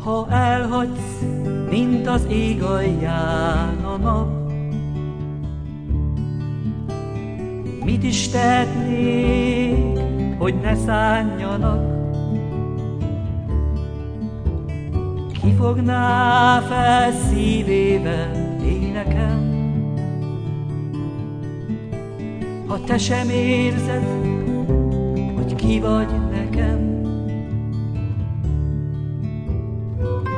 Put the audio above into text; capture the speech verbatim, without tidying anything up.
Ha elhagysz, mint az ég alján a nap, mit is tehetnék, hogy ne szánjanak? Ki fogná fel szívével énekem, ha te sem érzed, hogy ki vagy nekem?